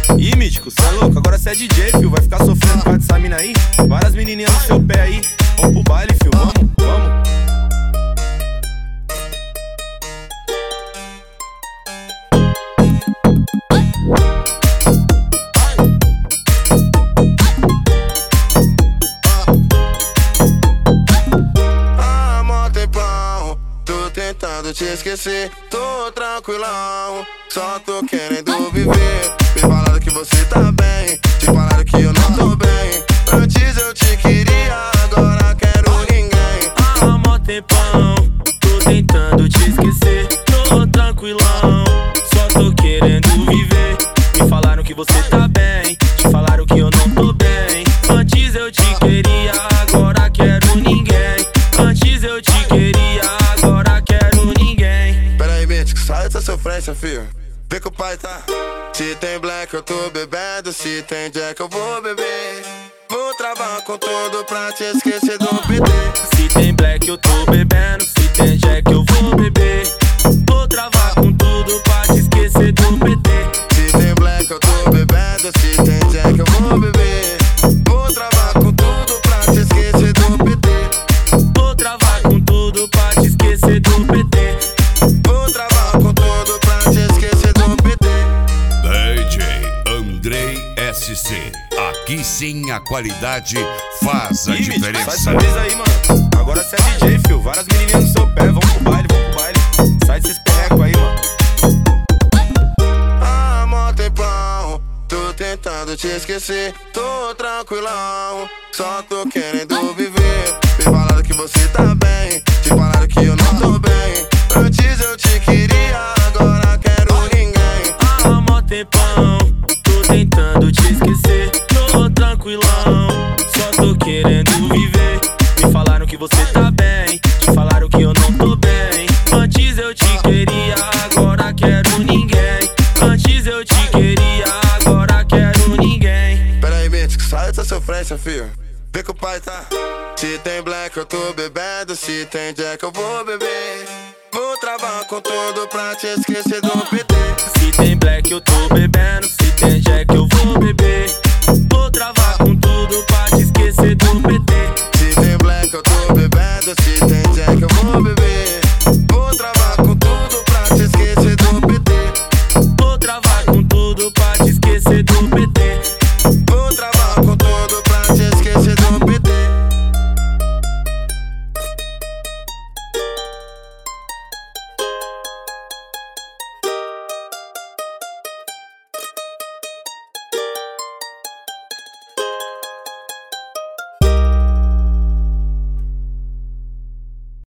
Ih, mítico, cê é louco, agora cê é DJ, fio. Vai ficar sofrendo por causa dessa mina aí? Várias menininhas no seu pé aí. Vamos pro baile, fio, vamos, vamos. Tentando te esquecer, tô tranquilão, só tô querendo viver. Me falaram que você tá bem, te falaram que eu não tô bem. Antes eu te queria, agora quero ninguém. Há mó tempão, tô tentando te esquecer, tô tranquilão, só tô querendo viver. Me falaram que você tá bem, te falaram que eu não tô bem. Antes eu te queria, agora quero ninguém. Antes eu te queria, agora quero ninguém. Pera aí, mítico, sai dessa sofrência, filho. Vê que o pai tá. Se tem black eu tô bebendo, se tem jack eu vou beber. Vou travar com tudo pra te esquecer do PT. Se tem black eu tô bebendo, se tem jack eu vou beber. Vou travar com tudo pra te esquecer do PT. Se tem black eu tô bebendo, se tem jack eu vou beber. Vou travar com tudo pra te esquecer do PT. Vou travar com tudo pra te esquecer do PT. Vou travar com tudo pra te esquecer do PT. DJ Andrei SC. Aqui sim a qualidade faz a Ih, mítico, sai diferença. dessa brisa aí, mano. Agora cê é DJ, fio. Várias menininhas no seu pé. Vamos pro baile, vamos pro baile. Sai desses perrecos aí, mano. Há mó tempão, tô tentando te esquecer, tô tranquilão, só tô querendo viver. Me falaram que você tá bem, te falaram que eu não tô bem. Antes eu te queria, agora quero ninguém. Há mó tempão, tô tentando te esquecer, tô tranquilão, só tô querendo viver. Me falaram que você tá bem, te falaram que eu não tô bem. Antes eu te queria, agora quero ninguém. Antes eu te queria, agora quero ninguém. Pera aí, mítico, sai dessa sofrência, filho. Vê que o pai tá. Se tem black eu tô bebendo, se tem jack eu vou beber. Vou travar com tudo pra te esquecer do PT. Se tem black eu tô bebendo,